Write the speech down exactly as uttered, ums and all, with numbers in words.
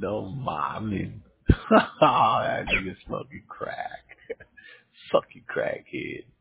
No momming. Oh, that nigga's smoking crack. Fucking crackhead.